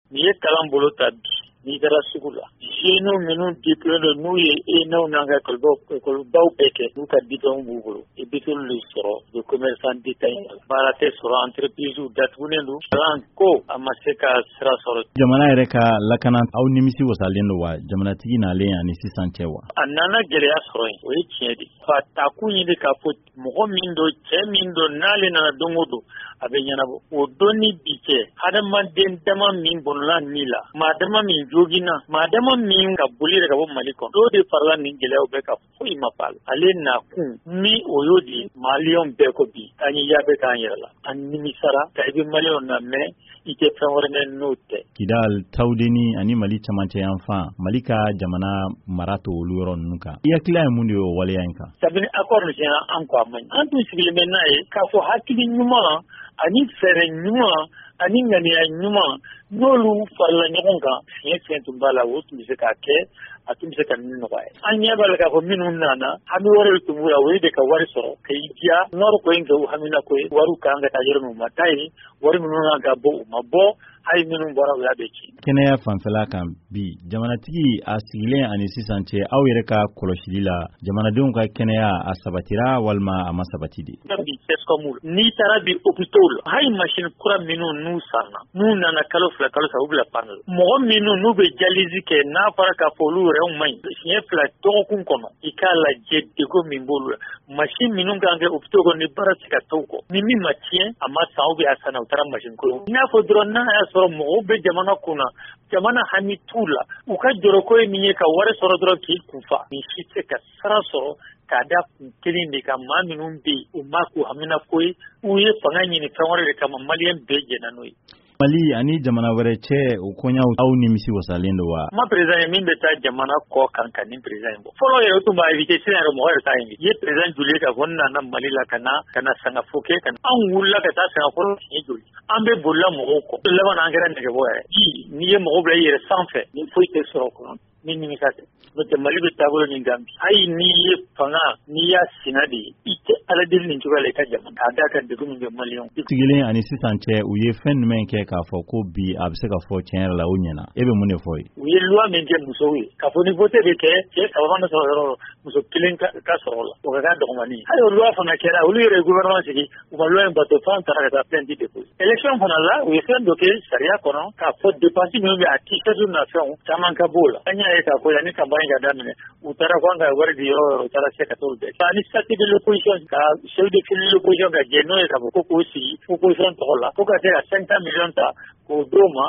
N'i ye kalan bolo ta bi n'i taara sugu la jeunes minnu diplômés don n'u ye ENA n'an ka école-baw bɛɛ kɛ n'u ka diplôme b'u bolo i bɛ t'olu de sɔrɔ de commerçant détaillant baara tɛ sɔrɔ entreprise datugulen don kalan ko a ma se ka sira sɔrɔ. Jamana yɛrɛ ka lakana aw nimisi wasalen don wa jamanatigi nalen ani sisan cɛ wa? A nana gɛlɛya sɔrɔ yen o ye tiɲɛ de fa takun ɲini k'a fɔ mɔgɔ min don cɛ min don n'ale nana don o don a bɛ ɲɛnabɔ o don ni bi cɛ hadamaden dama min bɔnɔla ni la maa dama min joginna maa dama min ka boli yɛrɛ ka bɔ Mali kɔnɔ dɔw de farala nin gɛlɛyaw bɛɛ ka foyi ma b'a la ale nakun min o y'o de maliyɛnw bɛɛ ko bi an ye yaa bɛ k'an yɛrɛ la an nimisara ka i bɛ maliyɛnw na mais i tɛ fɛn wɛrɛ mɛn n'o tɛ. Kidal Tawudeni ani Mali camancɛ yan fan Mali ka jamana mara to olu yɔrɔ ninnu kan i hakili ye mun de y'o waleya in kan? Kabini accord nin signa an ko a man ɲi an tun sigilen bɛ n'a ye k'a fɔ hakili ɲuman ani fɛɛrɛ ɲuman ani ŋaniya ɲuman n'olu farala ɲɔgɔn kan fiɲɛ fɛn tun b'a la o tun bɛ se k'a kɛ a tun bɛ se ka min nɔgɔya an ɲɛ b'a la k'a fɔ minnu nana hami wɛrɛ de tun b'u la o ye de ka wari sɔrɔ ka i diya nɔri ko in kɛ u hamina ko ye wariw kan ka taa yɔrɔ min u ma taa ye wari minnu kan ka bɔ u ma bɔ hali minnu bɔra u y'a bɛ ci. Kɛnɛya fanfɛla kan bi jamanatigi a sigilen ani sisan cɛ aw yɛrɛ ka kɔlɔsili la jamanadenw ka kɛnɛya a sabatira walima a ma sabati de. N'i taara bi hôpitaux la hali machine kura minnu n'u sanna n'u nana kalo fila kalo saba u bila panne la mɔgɔ minnu n'u bɛ dialyse kɛ n'a fɔra k'a fɔ olu yɛrɛ man ɲi siɲɛ fila dɔgɔkun kɔnɔ i k'a lajɛ degun min b'olu la machine minnu kan kɛ hôpitaux kɔnɔ ni baara tɛ ka t'o kɔ ni min ma tiɲɛ a ma san a sanna u taara machine kolo n'a fɔ dɔrɔn n'a y'a sɔrɔ mɔgɔw bɛ jamana kunna jamana hami t'u la u ka jɔrɔko ye min ye ka wari sɔrɔ dɔrɔn k'i kunfa ni si tɛ ka sara sɔrɔ k'a da kun kelen de ka maa minnu bɛ yen u ma k'u hamina ko ye u ye fanga ɲini fɛn wɛrɛ de kama maliyɛn bɛɛ jɛnna n'o ye. Mali ani jamana wɛrɛ cɛ o kɔɲɔw aw nimisi wasalen don wa? Ma président ye min bɛ taa jamana kɔ kan ka nin président ye bɔ fɔlɔ yɛrɛ tun b'a invité sisan yɛrɛ mɔgɔ yɛrɛ t'a invité i ye président joli ka fɔ n nana Mali la ka na sangafo kɛ ka na an wulila ka taa sangafo siɲɛ joli an bɛ bolila mɔgɔw kɔ laban an kɛra nɛgɛbɔ yɛrɛ n'i ye mɔgɔ bila i yɛrɛ sanfɛ ni foyi tɛ sɔrɔ o kɔnɔ ni nimisa tɛ n'o tɛ Mali bɛ taabolo min kan bi hali n'i ye fanga n'i y'a sina de ye i tɛ ala deli nin cogoya la i ka jamana k'a d'a kan degun min bɛ maliyɛnw. Sigilen ani sisan cɛ u ye fɛn jumɛn kɛ k'a fɔ ko bi a bɛ se ka fɔ tiɲɛ yɛrɛ la o ɲɛna e bɛ mun de fɔ ye? U ye loi min kɛ musow ye k'a fɔ ni vote bɛ kɛ cɛ saba mana sɔrɔ yɔrɔ muso kelen ka sɔrɔ la o ka k'a dɔgɔmanin hali o loi fana kɛra olu yɛrɛ ye gouvernement sigi u ka loi in bato f'an taara ka taa plainte déposer élection fana la u ye fɛn dɔ kɛ sariya kɔnɔ k'a fɔ dépense minnu bɛ a t-shirt na fɛnw caman ka b'o la an y'a ye k'a fɔ yanni campagne ka daminɛ u taara ko an ka wari di yɔrɔ yɔrɔ u taara se ka t'olu bɛɛ ani statut de l'opposition ka chef de file de l'opposition ka jɛ n'o ye k'a fɔ ko k'o sigi opposition tɔgɔ la ko ka se ka 500 millions ta k'o d'o ma